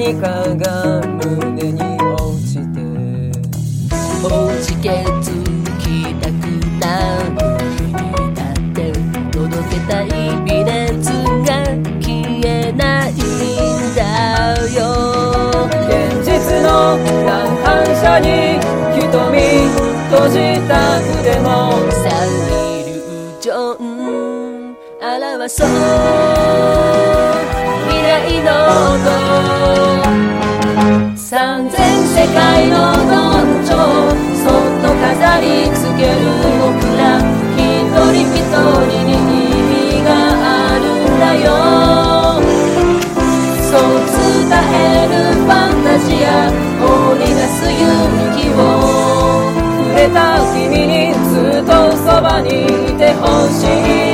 何かが胸に落ちておじけつきたくなる日にだって届けたい微熱が消えないんだよ。 現実の乱反射に瞳閉じた腕もさイリュージョン表そう未来の音三千世界のどんちょそっと飾りつける僕ら一人一人に意味があるんだよ。そう伝えるファンタジア織り出す勇気を触れた君にずっとそばにいてほしい